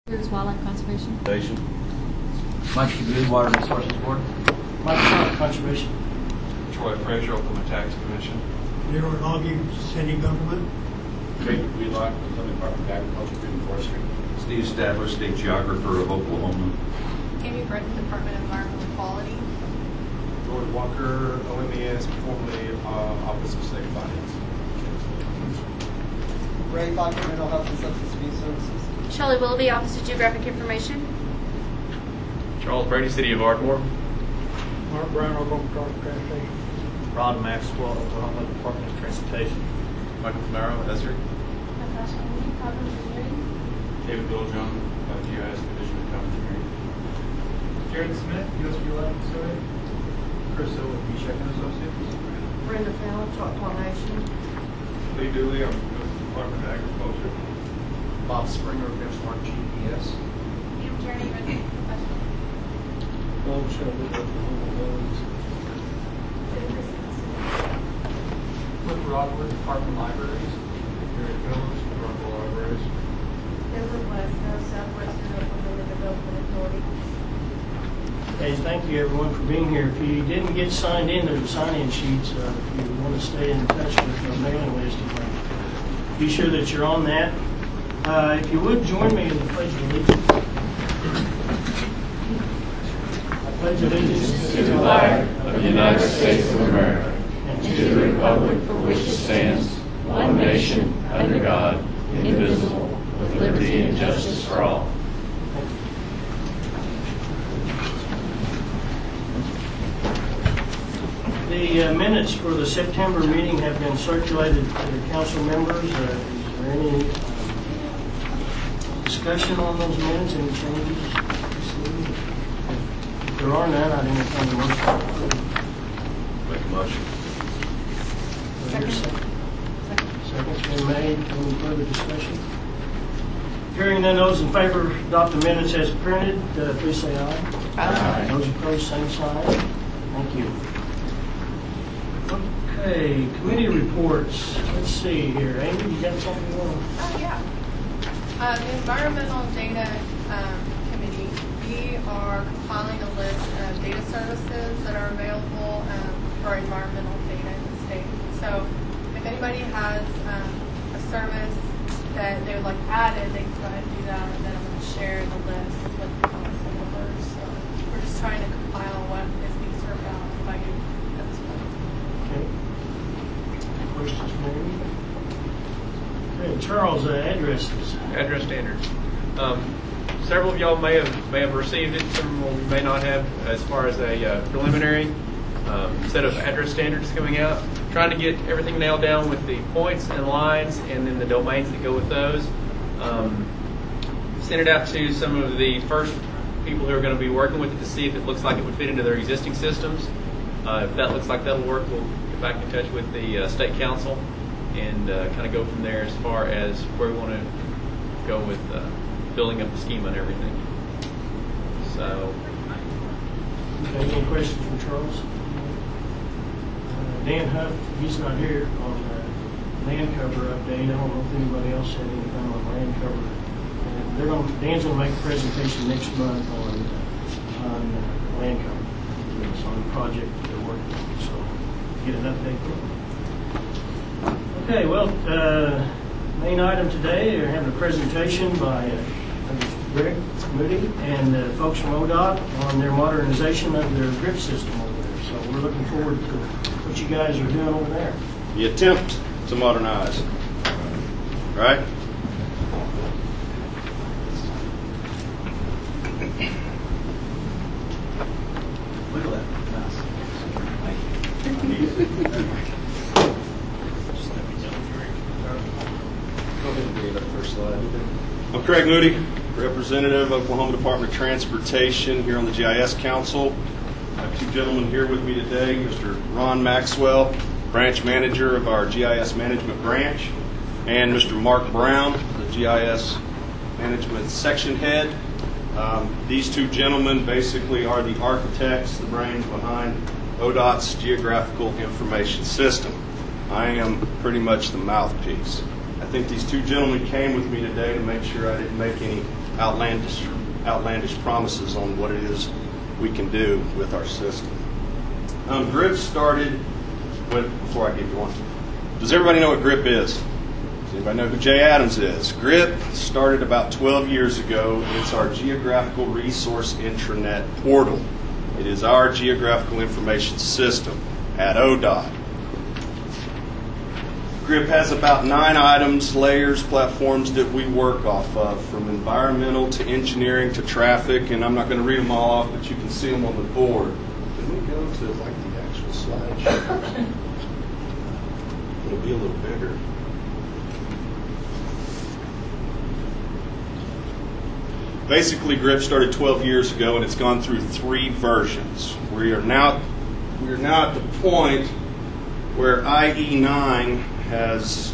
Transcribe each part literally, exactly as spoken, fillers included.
Here's Wildlife Conservation. Conservation. Mike Good, Water Resources Board. Mike Scott, Conservation. Troy Frazier, Oklahoma Tax Commission. Leroy Loggy, City Government. Craig Wheelock, Oklahoma Department of Agriculture, Food and Forestry. Steve Stadler, State Geographer of Oklahoma. Amy Britton, Department of Environmental Quality. George Walker, O M E S, formerly uh, Office of State Finance. Ray Lockett, Mental Health and Substance Abuse Services. Shelley Willoughby, Office of Geographic Information. Charles Brady, City of Ardmore. Mark Brown, Oklahoma Department of Transportation. Rod Maxwell, Oklahoma Department of Transportation. Michael Camaro, Esri. Natasha Lee, Carbon Engineering. David Littlejohn, uh, G I S Division of Engineering. Jared Smith, U S Geological Survey. Chris Hill with B. Sheck and Associates. Brenda Fallon, Choctaw Nation. Lee Dooley, I'm with the Department of Agriculture. Bob Springer, Benchmark G P S. Pam Journey, Resident Professional. Gold Shelby, Oklahoma Roads. Cliff Rodwood, Department of Libraries. Gary Phillips, Department of Libraries. Denver Glasgow, Southwestern Oklahoma Development Authority. Hey, thank you everyone for being here. If you didn't get signed in, there's sign-in sheets. Uh, if you want to stay in touch with our mailing list, you can be sure that you're on that. Uh, if you would join me in the Pledge of Allegiance. I pledge allegiance to the flag of the United States of America and to the republic for which it stands, one nation, under God, indivisible, with liberty and justice for all. The uh, minutes for the September meeting have been circulated to the council members. Uh, is there any um, discussion on those minutes? Any changes? If there are none, I'd entertain a motion to approve. Make a motion. Do I hear a second? Second's been made. Any further discussion? Hearing none, those in favor adopt the minutes as printed, uh, please say aye. Aye. Those opposed, same sign. Thank you. Okay, committee reports. Let's see here. Amy, you got something you want to? Oh, yeah. Uh, the Environmental Data um, Committee, we are compiling a list of data services that are available um, for environmental data in the state. So if anybody has um, a service that they would like added, they can go ahead and do that, and then I'm going to share the list with the council members. So we're just trying to compile what is being served out by you at this point. Okay. Questions from anybody? Okay, Charles, uh, addresses. Address standards. Um, several of y'all may have may have received it. Some will- may not have, as far as a uh, preliminary um, set of address standards coming out. Trying to get everything nailed down with the points and lines, and then the domains that go with those. Um, sent it out to some of the first people who are going to be working with it to see if it looks like it would fit into their existing systems. Uh, if that looks like that'll work, we'll get back in touch with the uh, state council and uh, kind of go from there as far as where we want to go with uh, building up the schema and everything. So, Okay, any questions from Charles? Uh, Dan Huff, he's not here on uh, land cover update. I don't know if anybody else had anything on land cover. Uh, they're going. Dan's going to make a presentation next month on uh, on uh, land cover. It's on the project that they're working on. So get an update. Okay, well, uh, main item today, we're having a presentation by uh, Rick Moody and uh, folks from O D O T on their modernization of their drip system over there. So we're looking forward to what you guys are doing over there. The attempt to modernize. Right? Look at that. I'm Craig Moody, representative of Oklahoma Department of Transportation here on the G I S Council. I have two gentlemen here with me today, Mister Ron Maxwell, branch manager of our G I S management branch, and Mister Mark Brown, the G I S management section head. Um, these two gentlemen basically are the architects, the brains behind O D O T's geographical information system. I am pretty much the mouthpiece. I think these two gentlemen came with me today to make sure I didn't make any outlandish, outlandish promises on what it is we can do with our system. Um, GRIP started, when, before I get going, does everybody know what GRIP is? Does anybody know who Jay Adams is? GRIP started about twelve years ago. It's our Geographical Resource Intranet portal. It is our geographical information system at O D O T. GRIP has about nine items, layers, platforms that we work off of, from environmental to engineering to traffic, and I'm not going to read them all off, but you can see them on the board. Can we go to like the actual slideshow? It'll be a little bigger. Basically, GRIP started twelve years ago, and it's gone through three versions. We are now we are now at the point where I E nine has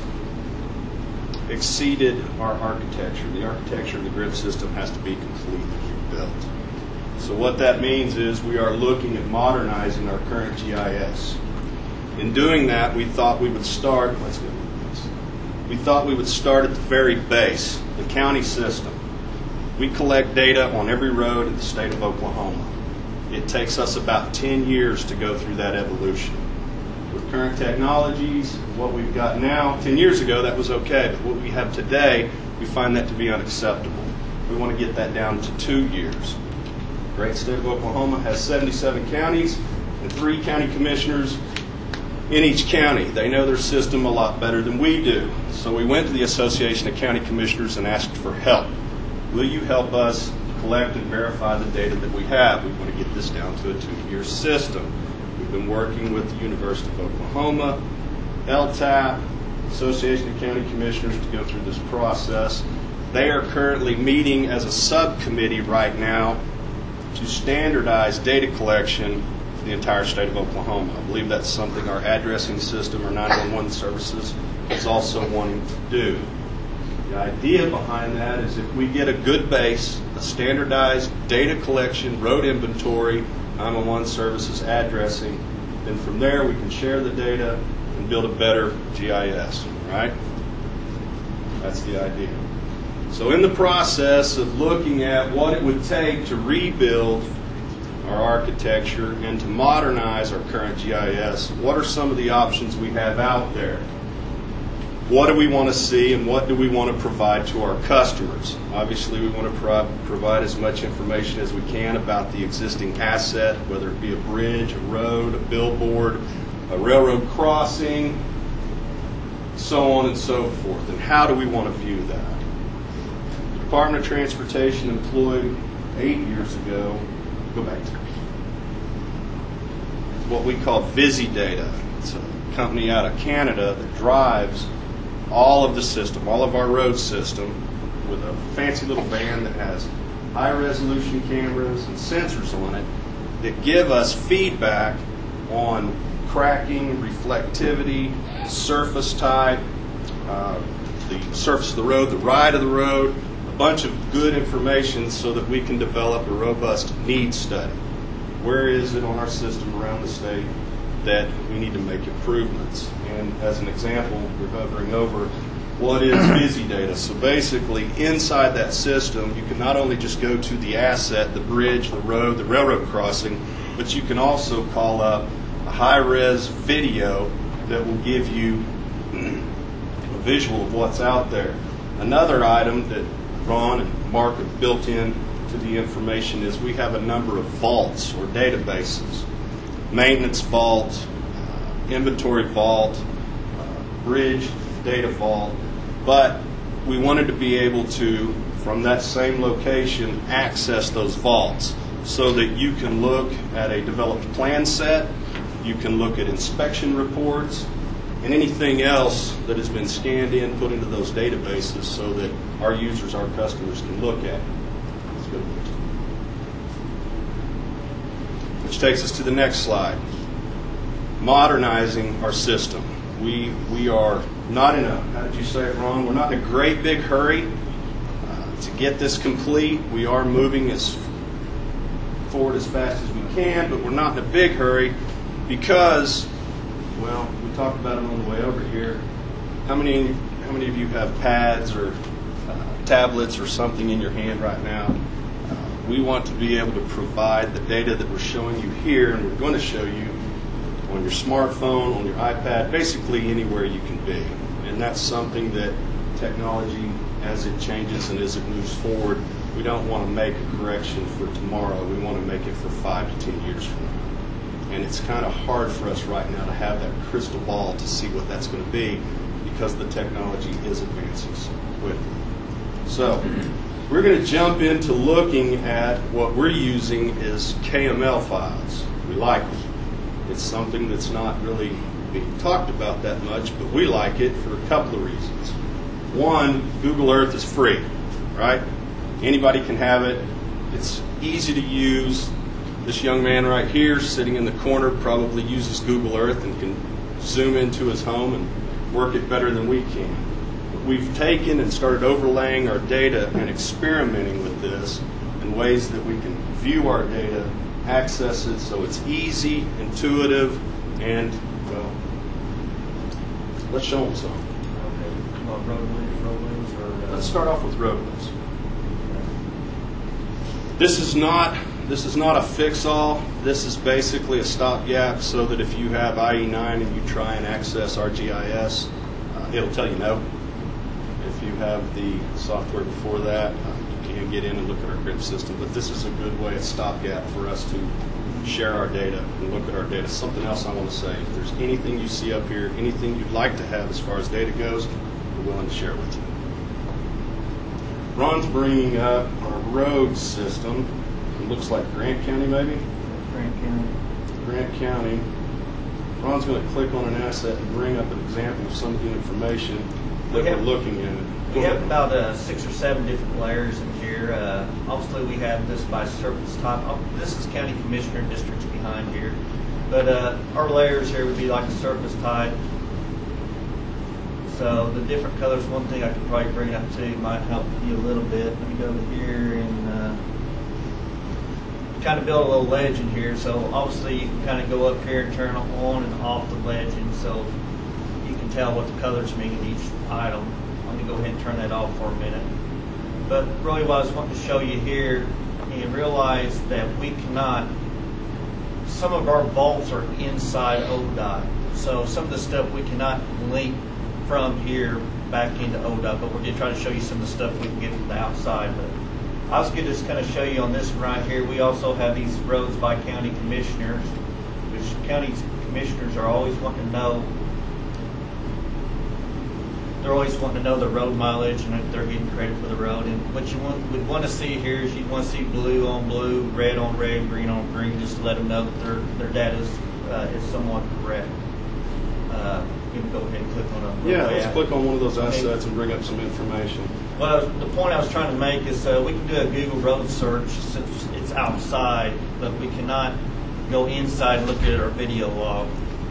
exceeded our architecture. The architecture of the GRIP system has to be completely rebuilt. So what that means is we are looking at modernizing our current G I S. In doing that, we thought we would start. Let's go with this. We thought we would start at the very base, the county system. We collect data on every road in the state of Oklahoma. It takes us about ten years to go through that evolution. With current technologies, what we've got now, ten years ago that was okay, but what we have today, we find that to be unacceptable. We want to get that down to two years. The great state of Oklahoma has seventy-seven counties and three county commissioners in each county. They know their system a lot better than we do. So we went to the Association of County Commissioners and asked for help. Will you help us collect and verify the data that we have? We want to get this down to a two-year system. We've been working with the University of Oklahoma, L T A P, Association of County Commissioners to go through this process. They are currently meeting as a subcommittee right now to standardize data collection for the entire state of Oklahoma. I believe that's something our addressing system or nine one one services is also wanting to do. The idea behind that is if we get a good base, a standardized data collection, road inventory, nine one one services addressing, then from there we can share the data and build a better G I S, right? That's the idea. So in the process of looking at what it would take to rebuild our architecture and to modernize our current G I S, what are some of the options we have out there? What do we want to see and what do we want to provide to our customers? Obviously, we want to pro- provide as much information as we can about the existing asset, whether it be a bridge, a road, a billboard, a railroad crossing, so on and so forth. And how do we want to view that? The Department of Transportation employed eight years ago, go back to what we call VisiData. It's a company out of Canada that drives all of the system, all of our road system, with a fancy little van that has high resolution cameras and sensors on it that give us feedback on cracking, reflectivity, surface type, uh, the surface of the road, the ride of the road, a bunch of good information so that we can develop a robust needs study. Where is it on our system around the state that we need to make improvements? And as an example, we're hovering over what is VisiData. So basically, inside that system, you can not only just go to the asset, the bridge, the road, the railroad crossing, but you can also call up a high-res video that will give you a visual of what's out there. Another item that Ron and Mark have built in to the information is we have a number of vaults or databases. Maintenance vault, uh, inventory vault, uh, bridge data vault, but we wanted to be able to, from that same location, access those vaults so that you can look at a developed plan set, you can look at inspection reports, and anything else that has been scanned in, put into those databases so that our users, our customers can look at it. Let's go. Which takes us to the next slide. Modernizing our system. We we are not in a, how did you say it, Ron? We're not in a great big hurry uh, to get this complete. We are moving as forward as fast as we can, but we're not in a big hurry because, well, we talked about it on the way over here. How many how many of you have pads or uh, tablets or something in your hand right now. Uh, we want to be able to provide the data that we're showing you here, and we're going to show you on your smartphone, on your iPad, basically anywhere you can be. And that's something that technology, as it changes and as it moves forward, we don't want to make a correction for tomorrow. We want to make it for five to ten years from now. And it's kind of hard for us right now to have that crystal ball to see what that's going to be, because the technology is advancing so quickly. So we're going to jump into looking at what we're using is K M L files. We like them. It's something that's not really being talked about that much, but we like it for a couple of reasons. One, Google Earth is free, right? Anybody can have it. It's easy to use. This young man right here sitting in the corner probably uses Google Earth and can zoom into his home and work it better than we can. But we've taken and started overlaying our data and experimenting with this in ways that we can view our data, access it so it's easy, intuitive, and, well, let's show them some. Okay. Well, roadways, roadways, or uh, Let's start off with roadways. This is not this is not a fix-all. This is basically a stopgap so that if you have I E nine and you try and access our G I S, uh, it'll tell you no. If you have the software before that, uh, you can get in and look at our grid system. But this is a good way, a stopgap for us to share our data and look at our data. Something else I want to say: if there's anything you see up here, anything you'd like to have as far as data goes, we're willing to share it with you. Ron's bringing up our road system. It looks like Grant County, maybe? Grant County. Grant County. Ron's going to click on an asset and bring up an example of some of the information that We we're have- looking at. We Go have ahead. about uh, six or seven different layers in here. Uh, obviously, we have this by surface type. Oh, this is county commissioner districts behind here. But uh, our layers here would be like the surface type. So the different colors, one thing I could probably bring up too, might help you a little bit. Let me go over here and uh, kind of build a little legend here. So obviously you can kind of go up here and turn on and off the legend, so you can tell what the colors mean in each item. Let me go ahead and turn that off for a minute. But really what I was wanting to show you here, and realize that we cannot, some of our vaults are inside O D O T. So some of the stuff we cannot link from here back into O D O T, but we're going to try to show you some of the stuff we can get from the outside. But I was going to just kind of show you on this one right here. We also have these roads by county commissioners, which county commissioners are always wanting to know. They're always wanting to know the road mileage and if they're getting credit for the road. And what you want, would want to see here is you want to see blue on blue, red on red, green on green, just to let them know that their their data is, uh, is somewhat correct. Uh, you can go ahead and click on a Yeah, roadway let's app. click on one of those Okay. assets and bring up some information. Well, the point I was trying to make is uh, we can do a Google road search since it's outside, but we cannot go inside and look at our video log.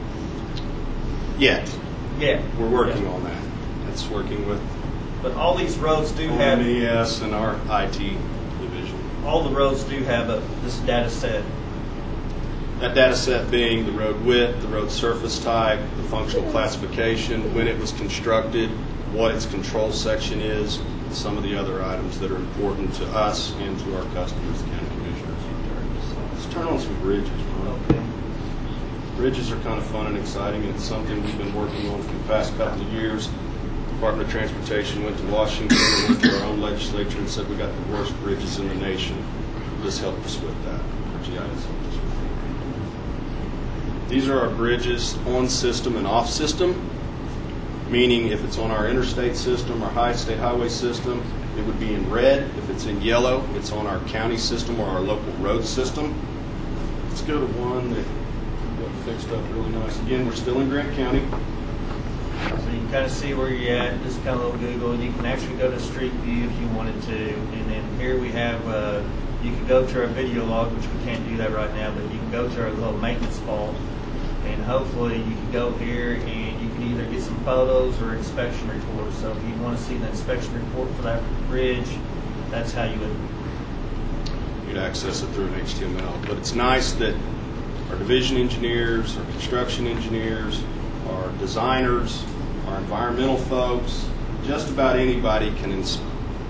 Yet. Yeah. We're working Yeah. on that. That's working with But all these roads do have, O M E S and our I T division. all the roads do have a, this data set. That data set being the road width, the road surface type, the functional classification, when it was constructed, what its control section is, and some of the other items that are important to us and to our customers, the county commissioners. Let's turn on some bridges, Ron. Okay. Bridges are kind of fun and exciting, and it's something we've been working on for the past couple of years. Department of Transportation went to Washington and went to our own legislature and said we got the worst bridges in the nation. This helped us with that. Our G I S helped us with that. These are our bridges on system and off system, meaning if it's on our interstate system or high state highway system, it would be in red. If it's in yellow, it's on our county system or our local road system. Let's go to one that got fixed up really nice. Again, we're still in Grant County. So you can kind of see where you're at, just kind of little Google. You can actually go to Street View if you wanted to. And then here we have, uh, you can go to our video log, which we can't do that right now, but you can go to our little maintenance vault. And hopefully you can go here and you can either get some photos or inspection reports. So if you want to see the inspection report for that bridge, that's how you would. You'd access it through an H T M L. But it's nice that our division engineers, our construction engineers, our designers, our environmental folks, just about anybody can ins-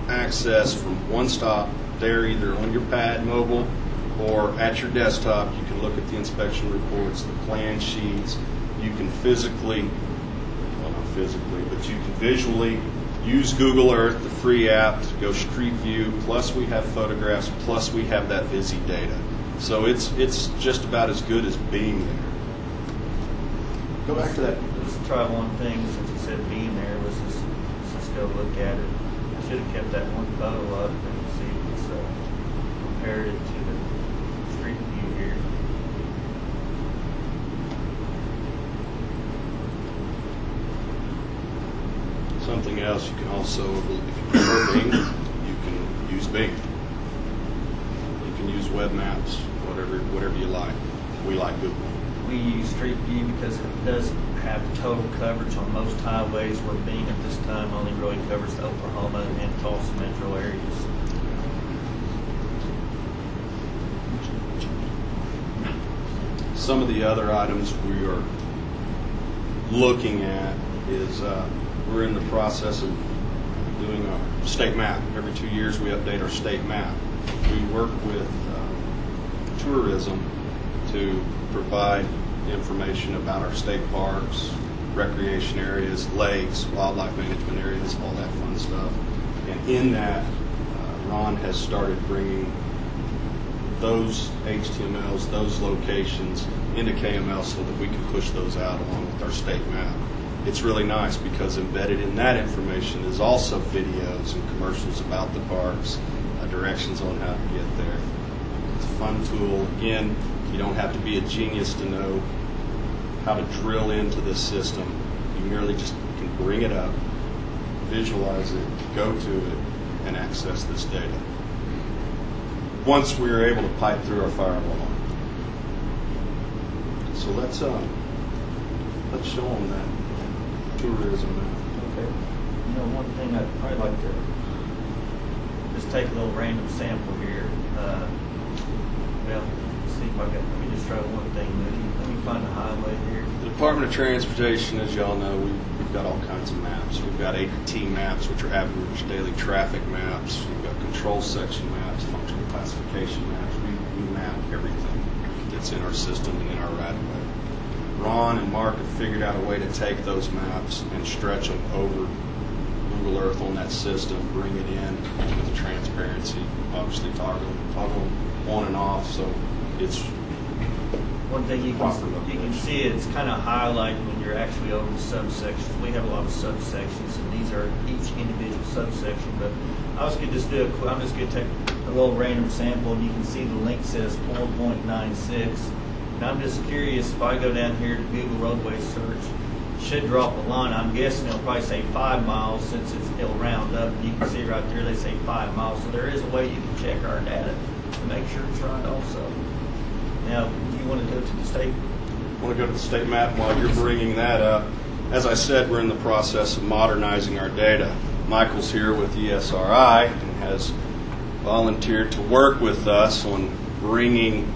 access from one stop. There, either on your pad mobile or at your desktop. You can look at the inspection reports, the plan sheets. You can physically, well not physically, but you can visually use Google Earth, the free app, to go street view, plus we have photographs, plus we have that Visi data. So it's it's just about as good as being there. Go back to that. Let's try one thing, since you said being there, let's just, let's just go look at it. I should have kept that one photo up and see if it's uh, compared it to the street view here. Something else you can also, if you prefer Bing, you can use Bing. You can use web maps, whatever whatever you like. We like Google. We use Street View because it does have total coverage on most highways, where Bing at this time only really covers the Oklahoma and Tulsa metro areas. Some of the other items we are looking at is uh, we're in the process of doing a state map. Every two years we update our state map. We work with uh, tourism to provide information about our state parks, recreation areas, lakes, wildlife management areas, all that fun stuff. And in that, uh, Ron has started bringing those H T M Ls, those locations into K M L so that we can push those out along with our state map. It's really nice because embedded in that information is also videos and commercials about the parks, uh, directions on how to get there. It's a fun tool. Again, you don't have to be a genius to know how to drill into this system. You merely just can bring it up, visualize it, go to it, and access this data. Once we are able to pipe through our firewall. So let's uh, let's show them that tourism map. Okay. You know, one thing I'd probably like to just take a little random sample here. Uh, well, let's see if I got. Let me just try one thing. Let me, let me find the highway here. The Department of Transportation, as y'all know, we, we've got all kinds of maps. We've got A T maps, which are average daily traffic maps. We've got control section maps, functional classification maps. We, we map everything that's in our system and in our right-of-way. Ron and Mark have figured out a way to take those maps and stretch them over Google Earth on that system, bring it in with transparency, obviously toggle, toggle on and off, so it's one thing you can, you can see it's kind of highlighted when you're actually over the subsections. We have a lot of subsections, and these are each individual subsection. But I was going to just do a, I'm just going to take a little random sample, and you can see the link says four point nine six. And I'm just curious, if I go down here to Google roadway search, it should drop a line. I'm guessing it'll probably say five miles since it's, it'll round up. And you can see right there they say five miles. So there is a way you can check our data to make sure it's right also. Now, you want to go to the state? I want to go to the state map while you're bringing that up. As I said, we're in the process of modernizing our data. Michael's here with E S R I and has volunteered to work with us on bringing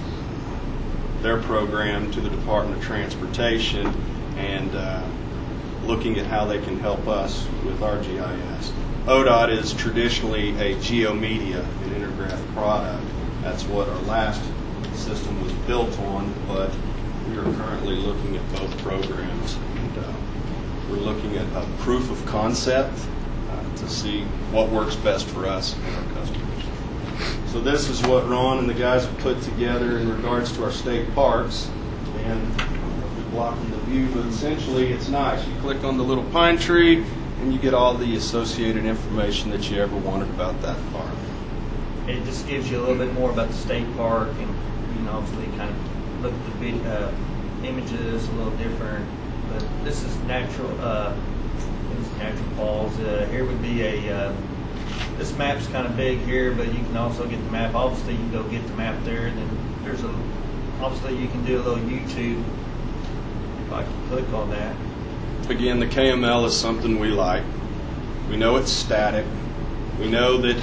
their program to the Department of Transportation and uh, looking at how they can help us with our G I S. O D O T is traditionally a GeoMedia, an Intergraph product. That's what our last system was built on, but we are currently looking at both programs. And, uh, we're looking at a proof of concept uh, to see what works best for us and our customers. So this is what Ron and the guys have put together in regards to our state parks. And we're blocking the view, but essentially it's nice. You click on the little pine tree and you get all the associated information that you ever wanted about that park. It just gives you a little bit more about the state park, and you can obviously kind of look at the big, uh, images a little different. But this is natural, uh, this is natural falls. Uh, here would be a, uh, this map's kind of big here, but you can also get the map. Obviously, you can go get the map there, and then there's a, obviously you can do a little YouTube if I can click on that. Again, the K M L is something we like. We know it's static. We know that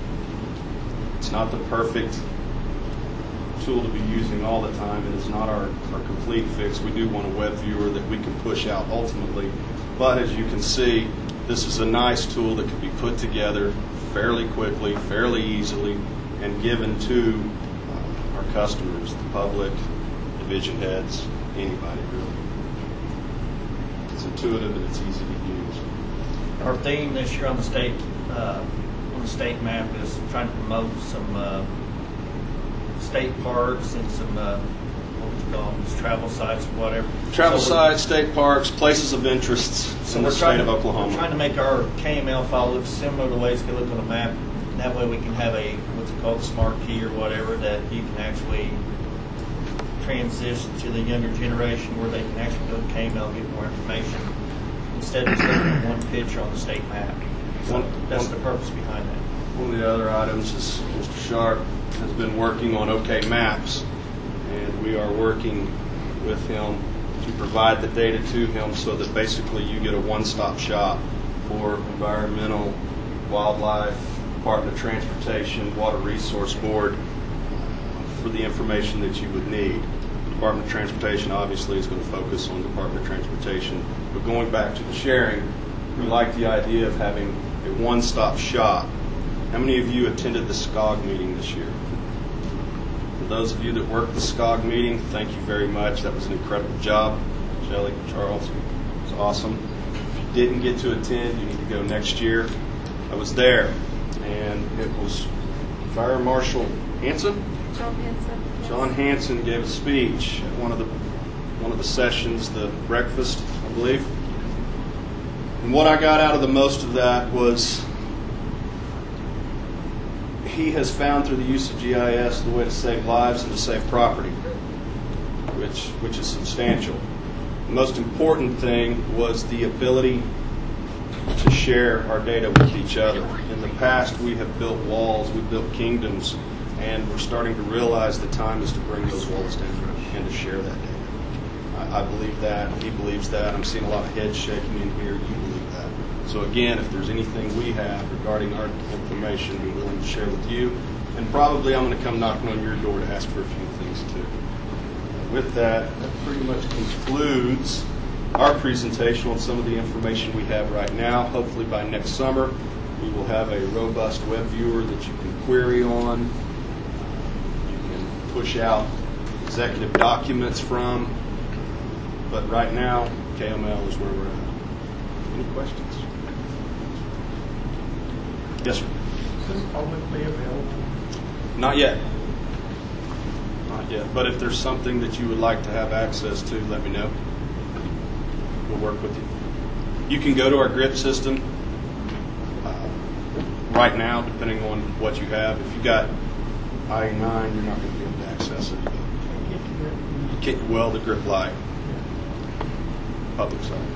it's not the perfect tool to be using all the time. It is not our, our complete fix. We do want a web viewer that we can push out ultimately. But as you can see, this is a nice tool that can be put together fairly quickly, fairly easily, and given to uh, our customers, the public, division heads, anybody really. It's intuitive and it's easy to use. Our theme this year on the state uh, on the state map is trying to promote some uh, state parks and some uh, what would you call them, just travel sites or whatever. Travel So we're- sites, state parks, places of interest So in the we're state trying of to, Oklahoma. We're trying to make our K M L file look similar to the way it's going to look on a map. That way we can have a, what's it called, smart key or whatever, that you can actually transition to the younger generation where they can actually go to K M L and get more information instead of just looking at one picture on the state map. So One- that's one- the purpose behind that. One of the other items is Mister Sharp has been working on OK Maps, and we are working with him to provide the data to him so that basically you get a one-stop shop for environmental, wildlife, Department of Transportation, Water Resource Board, for the information that you would need. The Department of Transportation obviously is going to focus on Department of Transportation, but going back to the sharing, we like the idea of having a one-stop shop. How many of you attended the S C O G meeting this year? For those of you that worked the S C O G meeting, thank you very much. That was an incredible job. Shelley, Charles, it was awesome. If you didn't get to attend, you need to go next year. I was there, and it was Fire Marshal Hanson? John Hanson. John Hanson gave a speech at one of the one of the sessions, the breakfast, I believe. And what I got out of the most of that was he has found through the use of G I S the way to save lives and to save property, which which is substantial. The most important thing was the ability to share our data with each other. In the past, we have built walls, we've built kingdoms, and we're starting to realize the time is to bring those walls down and to share that data. I, I believe that. He believes that. I'm seeing a lot of heads shaking in here. You believe that. So again, if there's anything we have regarding our information, we're willing to share with you. And probably I'm going to come knocking on your door to ask for a few things too. With that, that pretty much concludes our presentation on some of the information we have right now. Hopefully by next summer, we will have a robust web viewer that you can query on. You can push out executive documents from. But right now, K M L is where we're at. Any questions? Yes, sir. Is this publicly available? Not yet. Not yet. But if there's something that you would like to have access to, let me know. We'll work with you. You can go to our grip system uh, right now, depending on what you have. If you got I nine, you're not going to be able to access it. You can't, well, the grip light. Public side.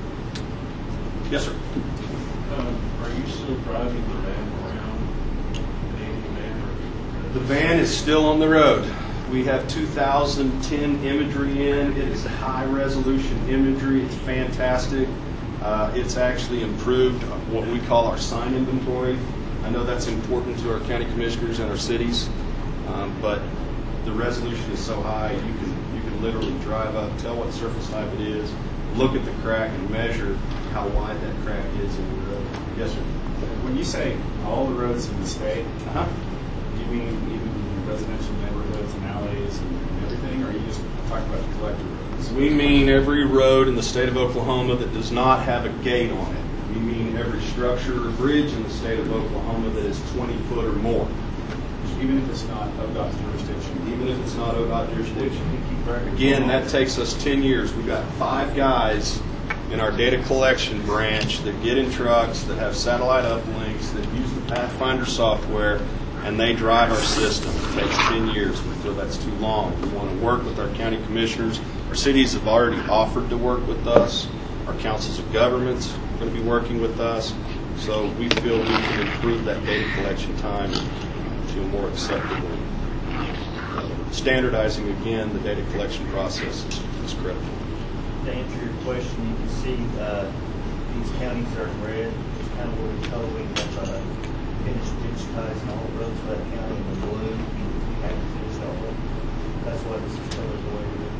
Yes, sir. Um, are you still driving the van around? The van, The van is still on the road. We have two thousand ten imagery in. It is high resolution imagery. It's fantastic. Uh, it's actually improved what we call our sign inventory. I know that's important to our county commissioners and our cities, um, but the resolution is so high you can you can literally drive up, tell what surface type it is, look at the crack, and measure how wide that crack is in the road. Yes, sir. When you say all the roads in the state, Uh-huh. do you mean even residential neighborhoods and alleys and everything, or are you just talking about the collector roads? We mean every road in the state of Oklahoma that does not have a gate on it. We mean every structure or bridge in the state of Oklahoma that is twenty foot or more. Even if it's not O D O T's jurisdiction? Even if it's not O D O T jurisdiction. Again, that takes us ten years. We've got five guys in our data collection branch that get in trucks, that have satellite uplinks, that use the Pathfinder software, and they drive our system. It takes ten years. We feel that's too long. We want to work with our county commissioners. Our cities have already offered to work with us. Our councils of governments are going to be working with us. So we feel we can improve that data collection time to a more acceptable. Uh, standardizing, again, the data collection process is, is critical. To answer your question, you can see uh, these counties are in red, just kind of where we're coloring up uh, finished digitizing all the roads for that county in the blue. We haven't finished all of it. That's why this is colored the way it is.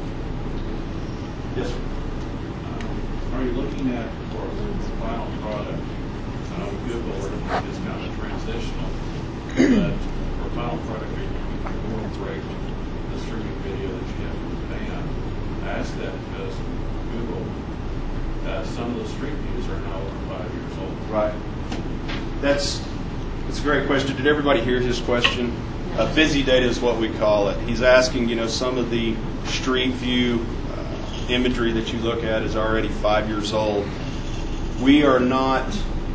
Yes, sir. Are you looking at, for the final product, uh, Google, or just kind of transition front of me, incorporate the streaming video that you have with the band. I ask that because Google, uh, some of the street views are now over five years old. Right. That's that's a great question. Did everybody hear his question? Uh, Visi data is what we call it. He's asking, you know, some of the street view uh, imagery that you look at is already five years old. We are not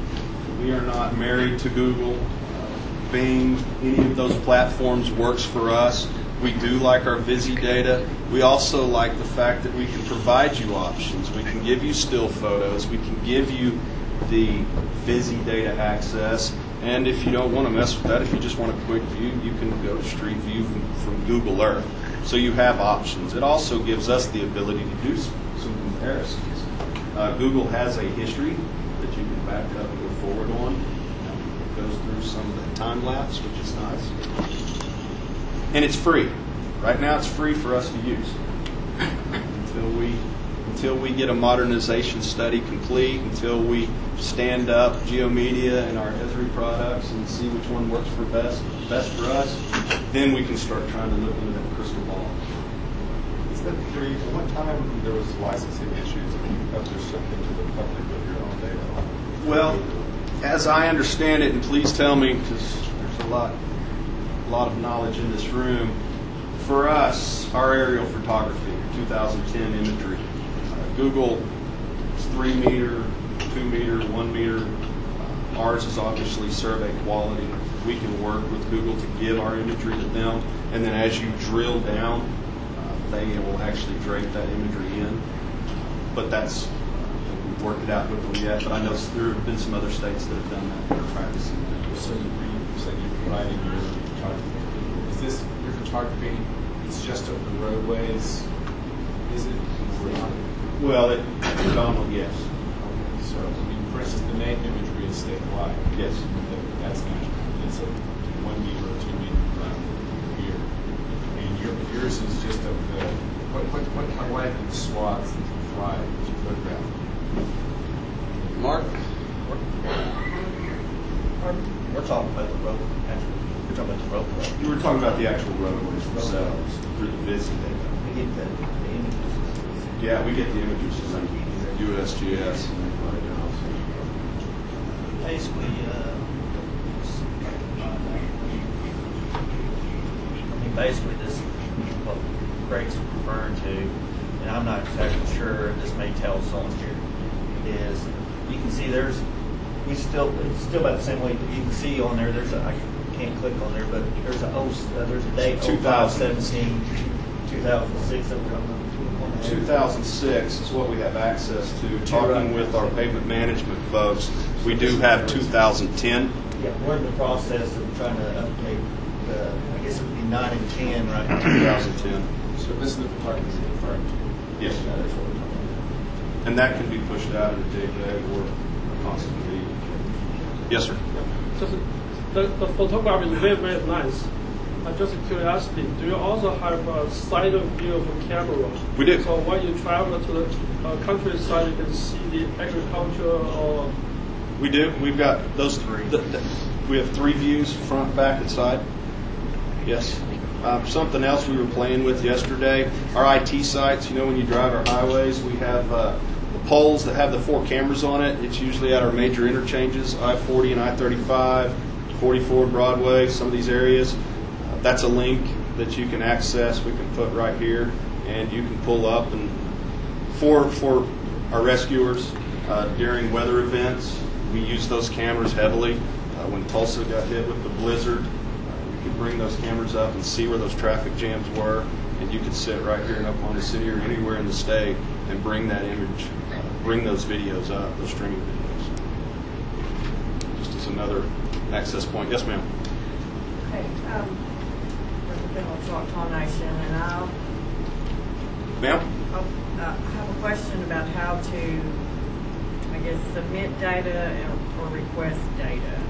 we are not married to Google, uh, Bing, any of those platforms works for us. We do like our Visi data. We also like the fact that we can provide you options. We can give you still photos. We can give you the Visi data access. And if you don't want to mess with that, if you just want a quick view, you can go to Street View from, from Google Earth. So you have options. It also gives us the ability to do some, some comparisons. Uh, Google has a history that you can back up and go forward on. It goes through some of the time lapse, which is nice. And it's free. Right now it's free for us to use until we until we get a modernization study complete, until we stand up GeoMedia and our Esri products and see which one works for best best for us. Then we can start trying to look into that crystal ball. Is that three? One time there was licensing issues and you have to ship into the public with your own data. Well, as I understand it, and please tell me because there's a lot. A lot of knowledge in this room. For us, our aerial photography, two thousand ten imagery, uh, Google is three meter, two meter, one meter. Uh, ours is obviously survey quality. We can work with Google to give our imagery to them, and then as you drill down, uh, they will actually drape that imagery in. But that's, uh, I think we've worked it out with them yet. But I know there have been some other states that have done that. They're practicing that. So you said you're providing your photography. Is this your photography? It's just of the roadways. Is it? Well, it predominantly yes. Okay. So, I mean, for instance, the main imagery is statewide. Yes. That's national. It's a one meter or two meter around here, and your, yours is just of the what what what kind of lighting swaths that you fly that you photograph. Mark. We're talking about the road, actually. We're talking about the road. You were talking about the actual roadways themselves through the Visi data. We get the, the images. Yeah, we get the images from U S G S. Basically, uh, I mean, basically, this is what Greg's referring to, and I'm not exactly sure. This may tell us on here. Is you can see there's we still it's still about the same way. You can see on there. There's a I can't click on there, but there's a oh, uh, there's a date two thousand seventeen, two thousand six. two thousand six is what we have access to. Talking with our pavement management folks, we do have two thousand ten. Yeah, we're in the process of trying to update. The, I guess it would be nine and ten right now. two thousand ten. So this is the photography you're referring to. Yes. Yeah, that's what we're talking about. And that can be pushed out in a JPEG or a constant feed. Yes, sir. Just, the, the photograph is very, very nice. Uh, just a curiosity, do you also have a side view of a camera? We do. So when you travel to the uh, countryside, you can see the agriculture or... We do. We've got those three. The, the, we have three views, front, back, and side. Yes. Um, something else we were playing with yesterday, our I T sites, you know, when you drive our highways, we have uh, the poles that have the four cameras on it. It's usually at our major interchanges, I forty and I thirty-five, forty-four Broadway, some of these areas. Uh, that's a link that you can access. We can put right here, and you can pull up. And for, for our rescuers, uh, during weather events, we use those cameras heavily. Uh, when Tulsa got hit with the blizzard, you could bring those cameras up and see where those traffic jams were, and you could sit right here in Oklahoma City or anywhere in the state and bring that image, uh, bring those videos up, those streaming videos. Just as another access point. Yes, ma'am. Okay, um, representing Choctaw Nation, and I'll, Ma'am? I'll, uh, I have a question about how to, I guess, submit data and, or request data.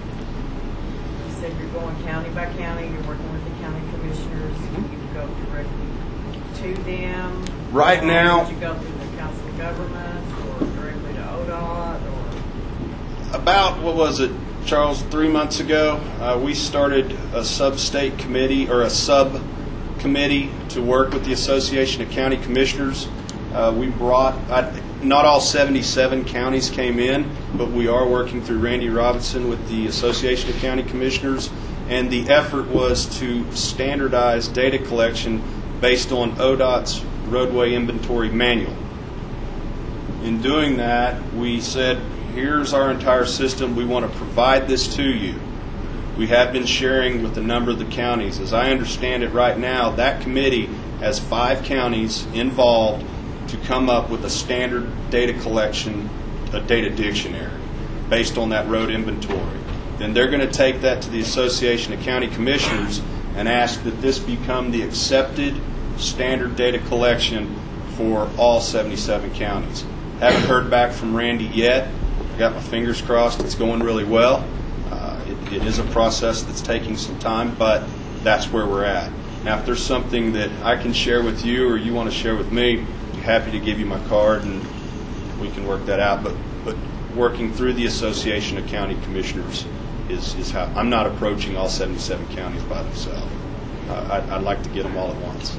You said you're going county by county, you're working with the county commissioners, you go directly to them. Right or now- Would you go through the council of governments or directly to O D O T or? About, what was it, Charles, three months ago, uh, we started a sub-state committee or a subcommittee to work with the Association of County Commissioners. Uh, we brought, uh, not all seventy-seven counties came in, but we are working through Randy Robinson with the Association of County Commissioners, and the effort was to standardize data collection based on O D O T's roadway inventory manual. In doing that, we said, here's our entire system. We want to provide this to you. We have been sharing with a number of the counties. As I understand it right now, that committee has five counties involved to come up with a standard data collection, a data dictionary, based on that road inventory. Then they're going to take that to the Association of County Commissioners and ask that this become the accepted standard data collection for all seventy-seven counties. Haven't heard back from Randy yet. Got my fingers crossed. It's going really well. Uh, it, it is a process that's taking some time, but that's where we're at. Now, if there's something that I can share with you or you want to share with me, I'm happy to give you my card and we can work that out. But but working through the Association of County Commissioners is, is how I'm not approaching all seventy-seven counties by themselves. Uh, I'd, I'd like to get them all at once.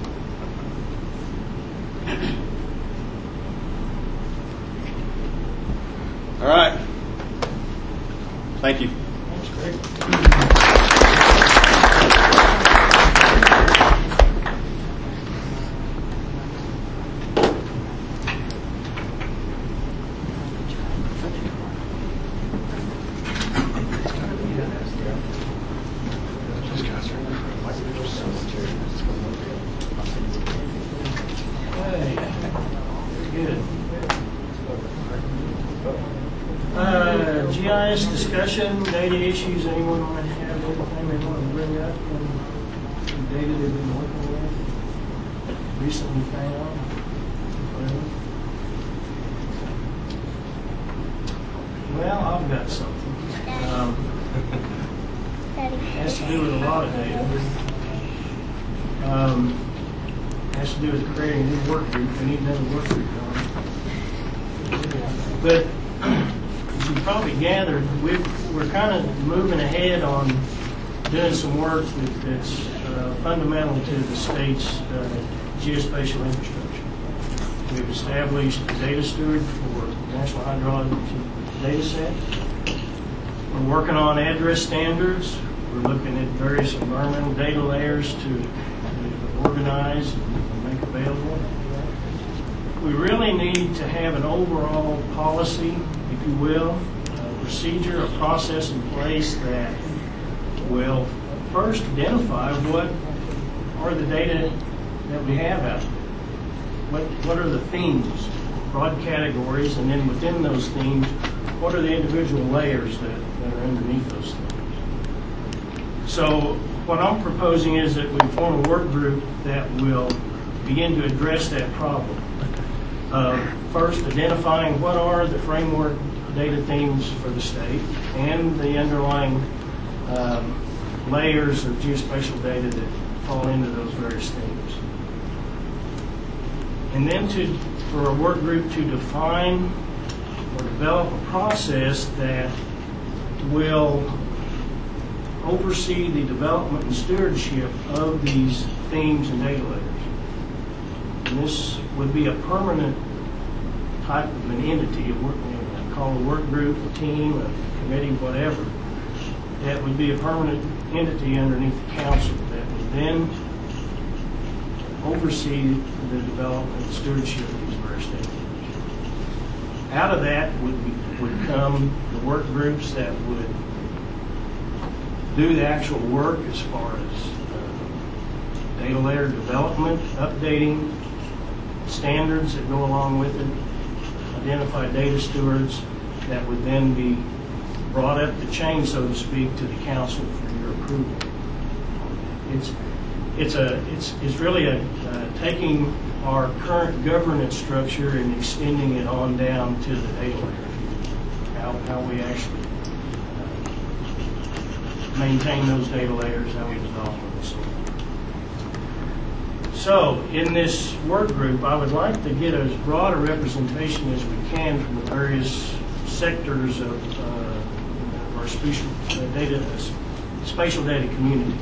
All right. Thank you. That's great. Hey, good. Uh, G I S discussion, data issues, anyone might have anything they want to bring up on some data they've been working with, recently found? Well, I've got something. Um, has to do with a lot of data. Um, has to do with creating a new work group. We need another work group going. But as you probably gathered, we, we're kind of moving ahead on doing some work that, that's uh, fundamental to the state's uh, geospatial infrastructure. We've established a data steward for the National Hydrology Data Set. We're working on address standards. We're looking at various environmental data layers to, to organize and make available. We really need to have an overall policy, if you will, a procedure, a process in place that will first identify what are the data that we have out there. What, what are the themes, broad categories, and then within those themes, what are the individual layers that, that are underneath those themes. So what I'm proposing is that we form a work group that will begin to address that problem. Uh, first, identifying what are the framework data themes for the state and the underlying um, layers of geospatial data that fall into those various themes. And then to, for a work group to define or develop a process that will oversee the development and stewardship of these themes and data layers. And this would be a permanent type of an entity, a work, you know, call a work group, a team, a committee, whatever. That would be a permanent entity underneath the council that would then oversee the development and stewardship of these various things. Out of that would, be, would come the work groups that would do the actual work as far as uh, data layer development, updating, standards that go along with it, identify data stewards that would then be brought up the chain, so to speak, to the council for your approval. It's it's a it's it's really a uh, taking our current governance structure and extending it on down to the data layer. How how we actually uh, maintain those data layers, how we develop them, and so forth. So, in this work group, I would like to get as broad a representation as we can from the various sectors of uh, or spatial uh, data, spatial data community.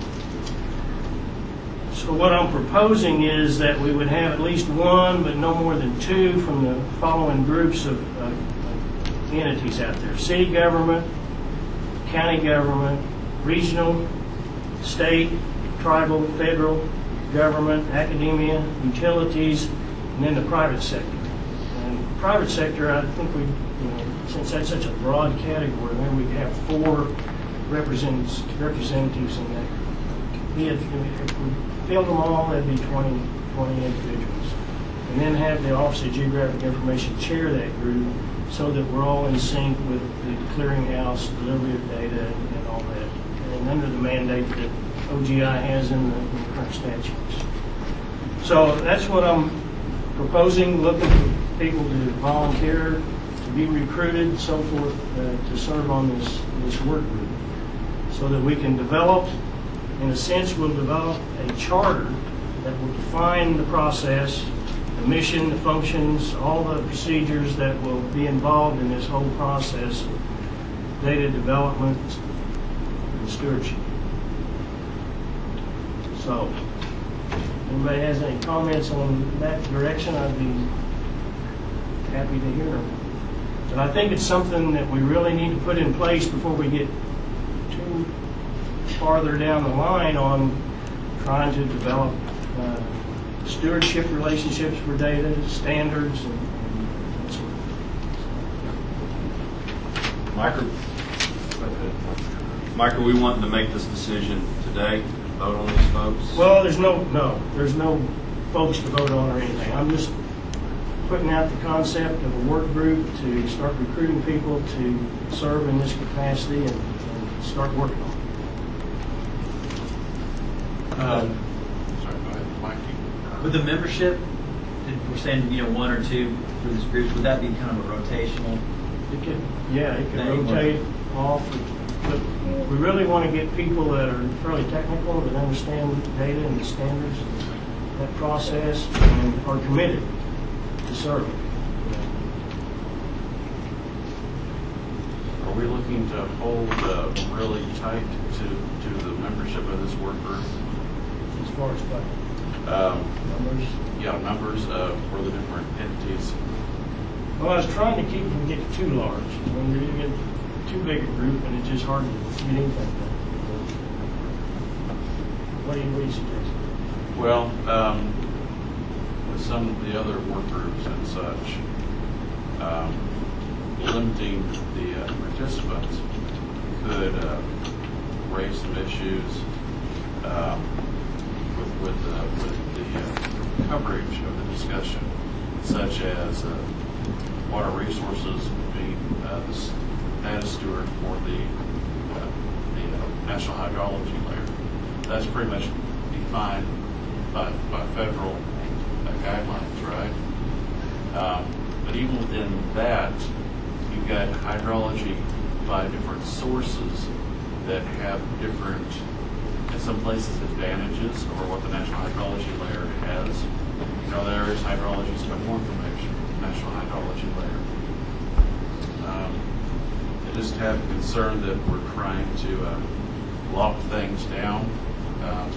So what I'm proposing is that we would have at least one, but no more than two, from the following groups of uh, entities out there: city government, county government, regional, state, tribal, federal government, academia, utilities, and then the private sector. And private sector, I think we, you know, since that's such a broad category, then we have four representatives representatives in that. If, if we filled them all, that'd be twenty, twenty individuals. And then have the Office of Geographic Information chair that group so that we're all in sync with the clearinghouse, delivery of data, and, and all that. And under the mandate that O G I has in the, in the current statutes. So that's what I'm proposing, looking for people to volunteer, to be recruited, so forth, uh, to serve on this, this work group. So that we can develop, in a sense, we'll develop a charter that will define the process, the mission, the functions, all the procedures that will be involved in this whole process of data development and stewardship. So, if anybody has any comments on that direction, I'd be happy to hear them. But I think it's something that we really need to put in place before we get too farther down the line on trying to develop uh, stewardship relationships for data, standards, and, and that sort of thing. Mike, are, Mike, are we wanting to make this decision today? Vote on these folks? Well, there's no, no, there's no folks to vote on or anything. I'm just putting out the concept of a work group to start recruiting people to serve in this capacity and, and start working on it. Um, Sorry, go ahead, Mike. with the membership, if we're saying, you know, one or two for this group, would that be kind of a rotational? It could, yeah, it could thing? rotate off. But we really want to get people that are fairly technical, that understand data and the standards and that process, and are committed to serving. Are we looking to hold uh, really tight to, to the membership of this work group? As far as what? Um, Numbers? yeah, numbers uh, for the different entities. Well, I was trying to keep it from getting too large. When you get too big a group, and it's just hard to get anything done. What do you, what do you suggest? Well, um, with some of the other work groups and such, um, limiting the uh, participants could uh, raise some issues um, with with, uh, with the uh, coverage of the discussion, such as uh, water resources being uh, the data steward for the uh, the uh, national hydrology layer. That's pretty much defined by by federal uh, guidelines, right? Um, but even within that, you've got hydrology by different sources that have different, in some places, advantages over what the national hydrology layer has. In other areas, hydrology is more information, national hydrology layer. Um, I just have concern that we're trying to uh, lock things down, um,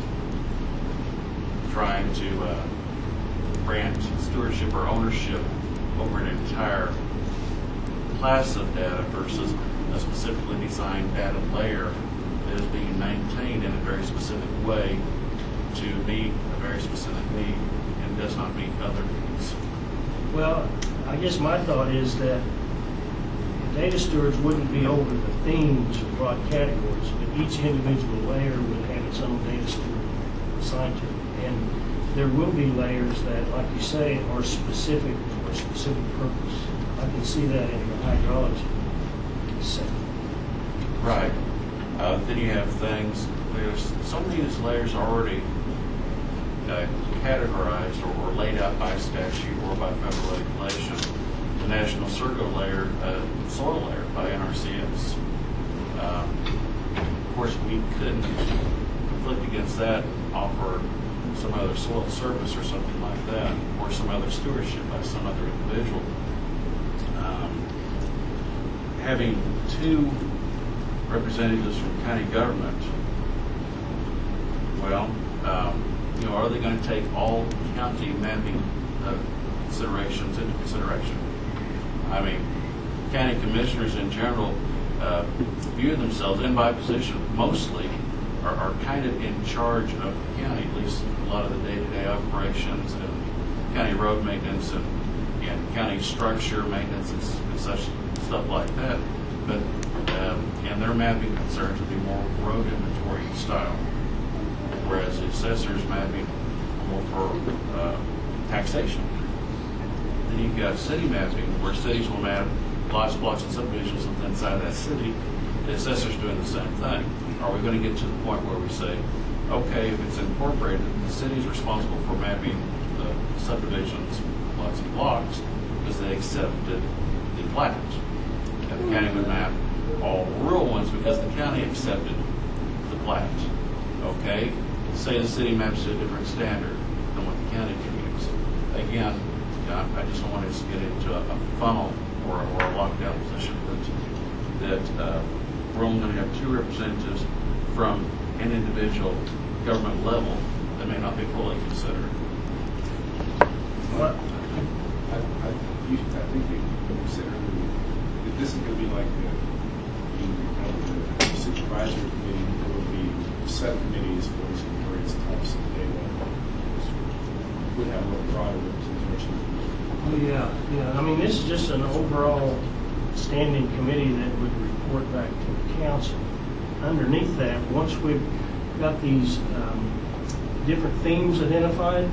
trying to uh, grant stewardship or ownership over an entire class of data versus a specifically designed data layer that is being maintained in a very specific way to meet a very specific need and does not meet other needs. Well, I guess my thought is that data stewards wouldn't be over the themes or broad categories, but each individual layer would have its own data steward assigned to it. And there will be layers that, like you say, are specific for a specific purpose. I can see that in the hydrology sector. Right. Uh, then you have things, there's so many of these layers are already uh, categorized or, or laid out by statute or by federal regulation. The National Surgo layer, uh, soil layer by N R C S. Um, of course, we couldn't conflict against that and offer some other soil service or something like that, or some other stewardship by some other individual. Um, having two representatives from county government, well, um, you know, are they going to take all county mapping uh, considerations into consideration? I mean, county commissioners in general uh, view themselves, and by position mostly, are, are kind of in charge of the county, at least a lot of the day-to-day operations and county road maintenance and, and county structure maintenance and, and such stuff like that. But um, and their mapping concerns would be more road inventory style, whereas the assessors mapping more for uh, taxation. Then you've got city mapping, where cities will map lots, blocks, and subdivisions within inside that city. The assessor's doing the same thing. Are we going to get to the point where we say, okay, if it's incorporated, the city is responsible for mapping the subdivisions, lots and blocks, because they accepted the plat. And the county would map all rural ones because the county accepted the plat. Okay? Say the city maps to a different standard than what the county can use. Again, I just don't want us to get into a, a funnel or, or a lockdown position that, that uh, we're only going to have two representatives from an individual government level that may not be fully considered. Well, I, I, you, I think you consider that this is going to be like the, the, kind of the supervisory committee. There will be subcommittees for these various types of data. Would have a little broader representation. Oh, yeah, yeah. I mean, this is just an overall standing committee that would report back to the council. Underneath that, once we've got these um, different themes identified,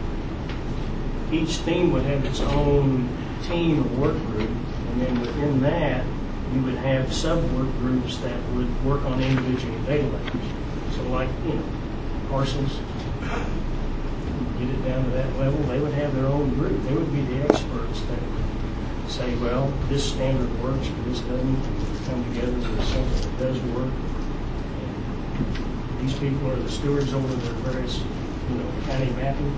each theme would have its own team or work group, and then within that, you would have sub-work groups that would work on individual data layers. So like, you know, Parsons, get it down to that level, they would have their own group. They would be the experts that would say, well, this standard works, but this doesn't. Come together with something that does work. And these people are the stewards over their various, you know, county mapping.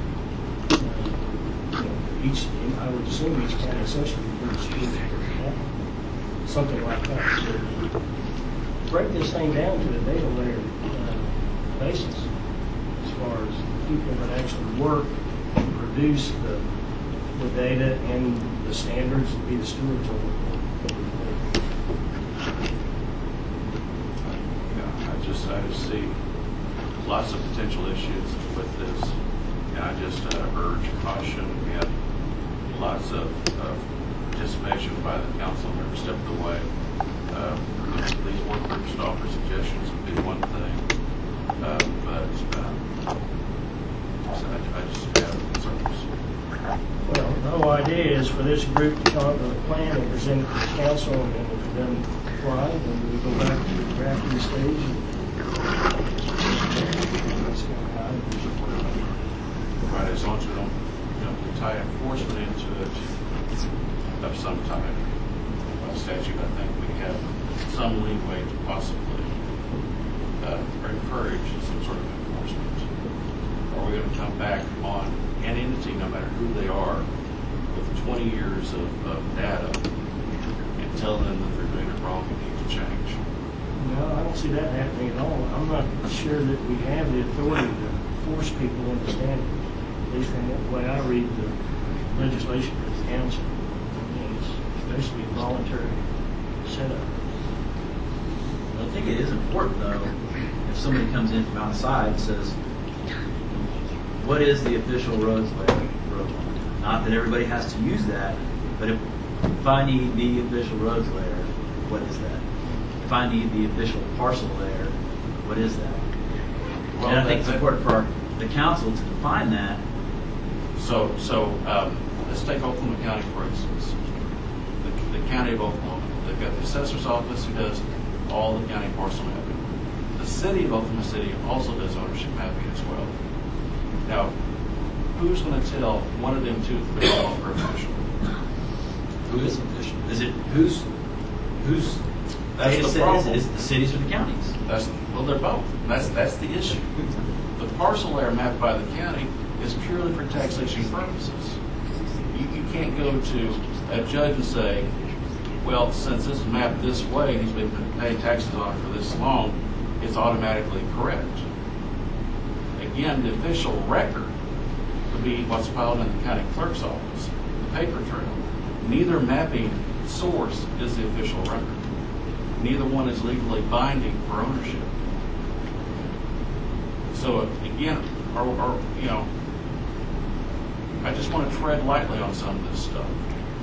Uh, you know, each, I would assume each county assessor would be a steward over mapping. Something like that. But break this thing down to a data layer uh, basis as far as people that actually work and produce the, the data and the standards and be the stewards over it. I just, I just see lots of potential issues with this, and I just uh, urge caution and lots of, of participation by the council every step of the way. Uh, these work groups to offer suggestions would be one thing, uh, but um, so I, I just have concerns. Well, the whole idea is for this group to come up with a plan and present it to the council, and then if it doesn't apply, then we go back to the drafting stage. Right, as long as we don't, you know, tie enforcement into it of some type. By statute, I think we have some leeway to possibly uh, encourage some sort of enforcement. Or we're going to come back on an entity, no matter who they are, with twenty years of, of data and tell them that they're doing it wrong and need to change. No, I don't see that happening at all. I'm not sure that we have the authority to force people into standards. At least from the way I read the legislation for the council. I mean, it's basically a voluntary setup. I think it is important, though, if somebody comes in from outside and says, what is the official roads layer? Road line? Not that everybody has to use that, but if, if I need the official roads layer, what is that? If I need the official parcel layer, what is that? Well, and I think it's that, important for our, the council to define that. So, so um, let's take Oklahoma County, for instance. The, the county of Oklahoma, they've got the assessor's office who does all the county parcel mapping. The city of Oklahoma City also does ownership mapping as well. Now, who's going to tell one of them two if they're no longer official? Who is official? Is it who's who's That's data the set problem. is it the cities or the counties? That's, well, they're both. That's that's the issue. The parcel layer mapped by the county is purely for taxation purposes. You, you can't go to a judge and say, well, since this is mapped this way, he's been paying taxes on it for this long, it's automatically correct. Again, the official record would be what's filed in the county clerk's office, the paper trail. Neither mapping source is the official record. Neither one is legally binding for ownership. So again, or, or you know, I just want to tread lightly on some of this stuff.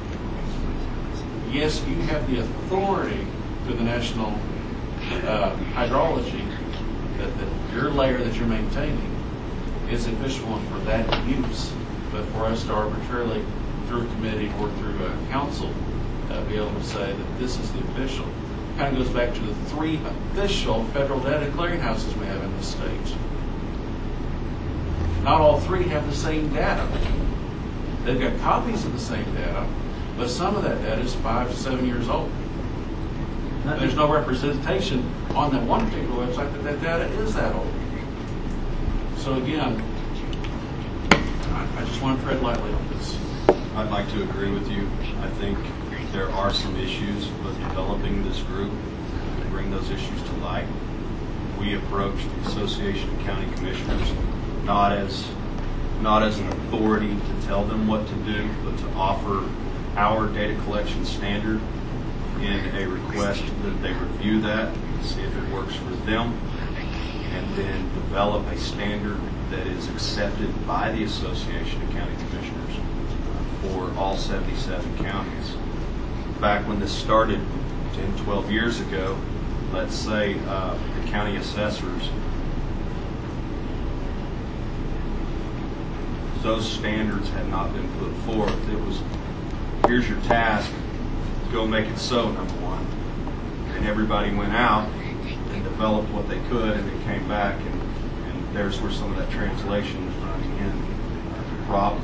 Yes, you have the authority through the National uh, Hydrology that, that your layer that you're maintaining is the official one for that use. But for us to arbitrarily, through a committee or through a council, uh, be able to say that this is the official, kind of goes back to the three official federal data clearinghouses we have in this state. Not all three have the same data. They've got copies of the same data, but some of that data is five to seven years old. There's no representation on that one particular website that that data is that old. So again, I, I just want to tread lightly on this. I'd like to agree with you. I think there are some issues with developing this group to bring those issues to light. We approached the Association of County Commissioners not as not as an authority to tell them what to do, but to offer our data collection standard in a request that they review that, see if it works for them, and then develop a standard that is accepted by the Association of County Commissioners for all seventy-seven counties. Back when this started ten, twelve years ago, let's say uh, the county assessors, those standards had not been put forth. It was, here's your task, go make it so, number one. And everybody went out and developed what they could, and they came back, and, and there's where some of that translation is running into problems.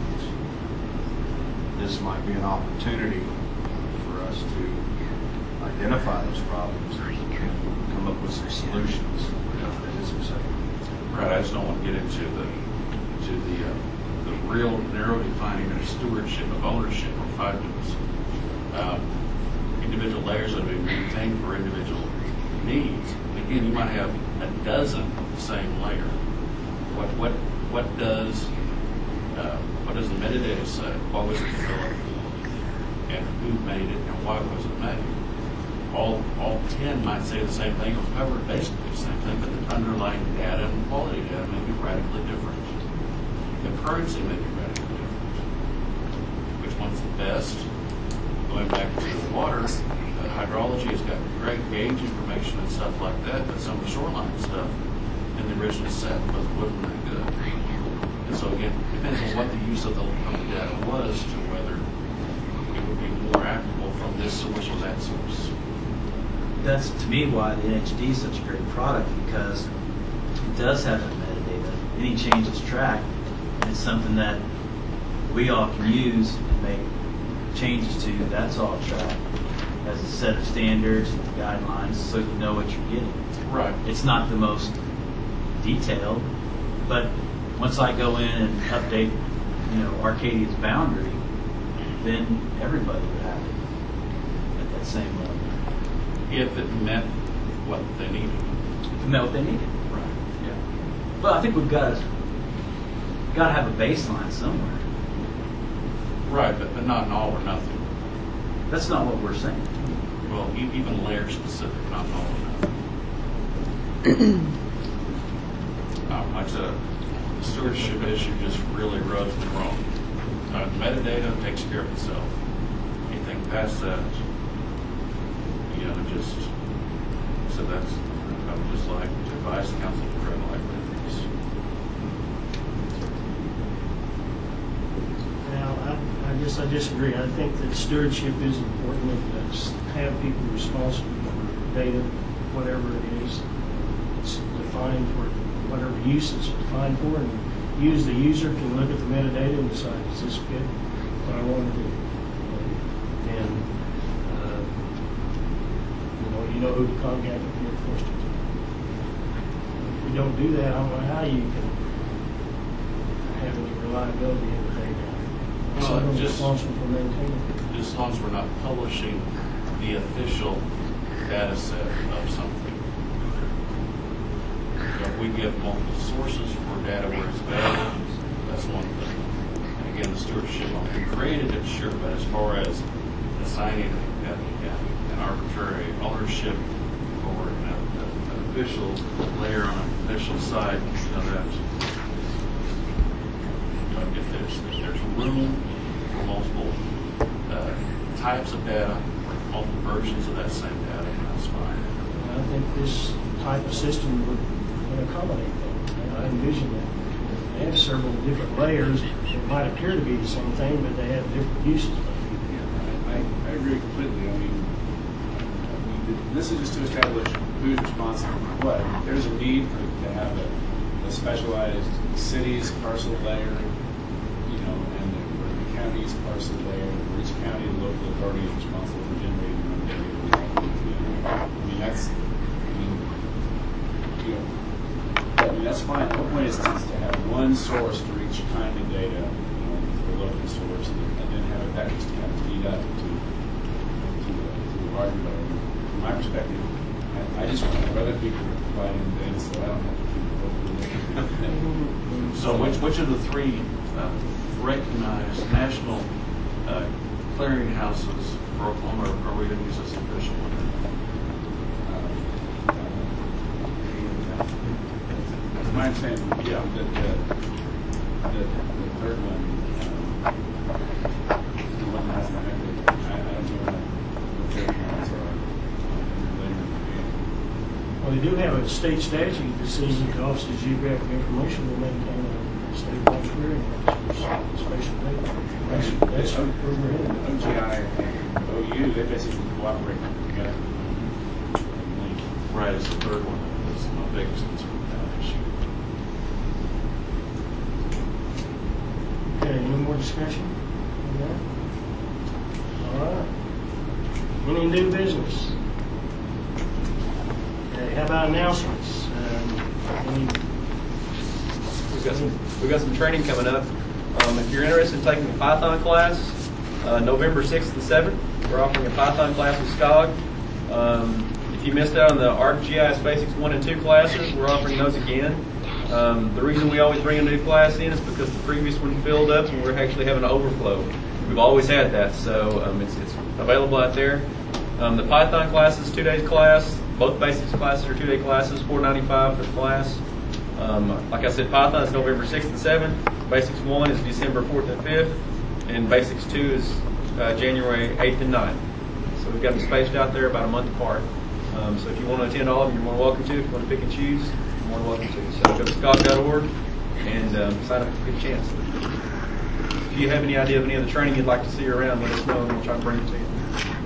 This might be an opportunity for us to identify those problems and come up with some solutions that is acceptable. Right, I just don't want to get into the to the uh, the real narrow defining of stewardship of ownership of five um, individual layers that have been maintained for individual needs. Again, you might have a dozen of the same layer. What what what does uh, what does the metadata say? What was it developed for? And who made it and why was it made? All all ten might say the same thing or cover basically the same thing, but the underlying data and quality data may be radically different. The currency may be radically different. Which one's the best? Going back to the water, uh, hydrology has got great gauge information and stuff like that, but some of the shoreline stuff in the original set was, wasn't that good. And so again, it depends on what the use of the, of the data was to whether it would be more applicable from this source or that source. That's to me why the N H D is such a great product, because it does have that metadata. Any change is tracked, and it's something that we all can use and make changes to. That's all tracked as a set of standards and guidelines, so you know what you're getting. Right. It's not the most detailed, but once I go in and update, you know, Arcadia's boundary, then everybody would have it at that same level. If it met what they needed. If it met what they needed. Right. Yeah. But I think we've got to, got to have a baseline somewhere. Right, but, but not an all or nothing. That's not what we're saying. Well, e- even layer specific, not all or nothing. um, like I said, the stewardship issue just really rubs me wrong. Uh, metadata takes care of itself. Anything past that, you know, just, so that's, I would just like to advise the council to tread lightly on this. Now, I, I guess I disagree. I think that stewardship is important. Let's have people responsible for data, whatever it is. It's defined for whatever use it's defined for, and use the user can look at the metadata and decide, does this fit what I want to do? And, uh, you know, you know who to contact if you have questions. If we don't do that, I don't know how you can have any reliability in the data. Well, Someone's just- responsible for maintaining it. Just as long as we're not publishing the official data set of something. So if we get multiple sources for data where it's available, that's one thing. And again, the stewardship on who created it, sure, but as far as assigning an, an arbitrary ownership or an, an official layer on an official side, you know, that's, you know, if there's, if there's room for multiple uh, types of data, multiple versions of that same data, that's fine. I think this type of system would, would accommodate that. And I envision that. They have several different layers that might appear to be the same thing, but they have different uses. I, I agree completely. I mean, I mean, this is just to establish who's responsible for what. I mean, there's a need for to have a, a specialized cities parcel layer, you know, and the, or the county's parcel layer, where each county and local authority is responsible for generating their own data. I mean, that's, I mean, you know, I mean, that's fine. The whole point is to, to have one source for each kind of data, you know, for the local source, and, and then have it that just kind of feed up to, to, uh, to the larger layer. From my perspective, I, I just want to have other people providing data so I don't have to keep looking. So which which of the three uh, recognized national uh, clearinghouses for Oklahoma are, are we going to use as an official one? My understanding, yeah, that the, the, the third one, um, the one that has the method, I, I don't know what their accounts are later. Well, they do have a state statute that says that the Office of Geographic Information will maintain a state-wide clearinghouse for special data. That's, that's where we're headed. O G I and O U, they basically cooperate together. Right, it's the third one that's my biggest concern with that issue. Okay, any more discussion on that? All right. Any new business? Okay, how about announcements? Um, any, We've got some, we've got some training coming up. Um, if you're interested in taking a Python class, uh, November sixth and seventh, we're offering a Python class with S C O G. Um, if you missed out on the ArcGIS Basics one and two classes, we're offering those again. Um, the reason we always bring a new class in is because the previous one filled up and we're actually having an overflow. We've always had that, so um, it's, it's available out there. Um, the Python class is two days class. Both basics classes are two-day classes, four ninety-five for the class. Um, like I said, Python is November sixth and seventh. Basics one is December fourth and fifth. And Basics two is uh, January eighth and ninth. So we've got them spaced out there about a month apart. Um, so if you want to attend all of them, you're more than welcome to. If you want to pick and choose, you're more than welcome to. So go to S C O G dot org and um, sign up for a good chance. If you have any idea of any of the training you'd like to see around, let us know and we'll try to bring it to you.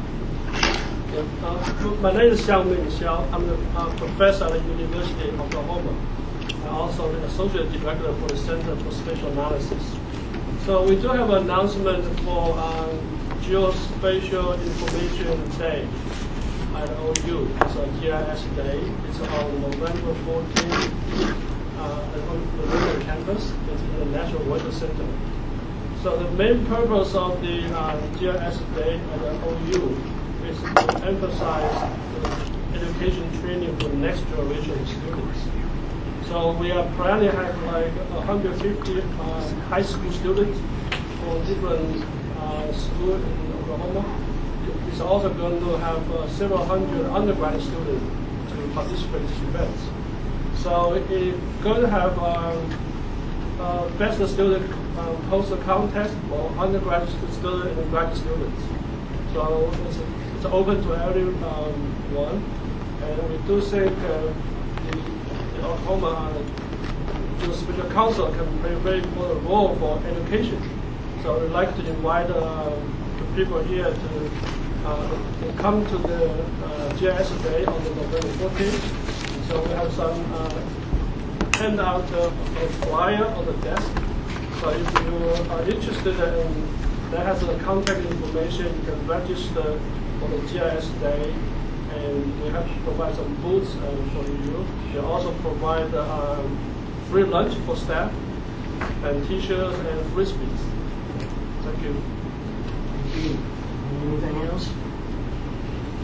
Uh, my name is Xiaoming Xiao. I'm the uh, professor at the University of Oklahoma. I'm also the associate director for the Center for Spatial Analysis. So we do have an announcement for um, Geospatial Information Day at O U. It's a G I S Day. It's on November fourteenth uh, on the Lincoln campus. It's in the National Weather Center. So the main purpose of the uh, G I S Day at the O U is to emphasize the education training for the next generation of students. So we are planning to have like one hundred fifty uh, high school students from different uh, schools in Oklahoma. It's also going to have uh, several hundred undergraduate students to participate in these events. So it's going to have um, uh, best student uh, poster contest for undergraduate students and graduate students. So it's, it's open to everyone, um, and we do think uh, the, the Oklahoma Geospatial Council can play a very important role for education. So we'd like to invite uh, the people here to uh, come to the uh, G I S Day on the November fourteenth. So we have some uh, handout uh, a flyer on the desk. So if you are interested in that has the contact information, you can register for the G I S Day, and we have to provide some booths uh, for you. We also provide uh, free lunch for staff, and t-shirts and frisbees. Thank you. Thank you. Anything else?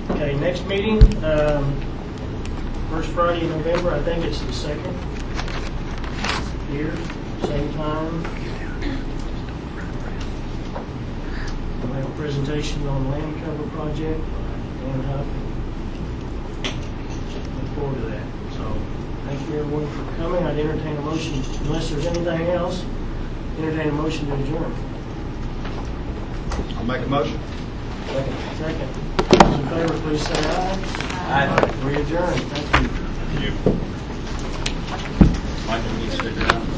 Okay, next meeting, um, first Friday in November, I think it's the second. Here, same time. We'll have a presentation on land cover project, Dan Huff. Look forward to that. So, thank you everyone for coming. I'd entertain a motion, unless there's anything else, entertain a motion to adjourn. I'll make a motion. Second. Second. Those in favor, please say aye. Aye. We adjourn. Thank you. Thank you. Michael, you need to stick around.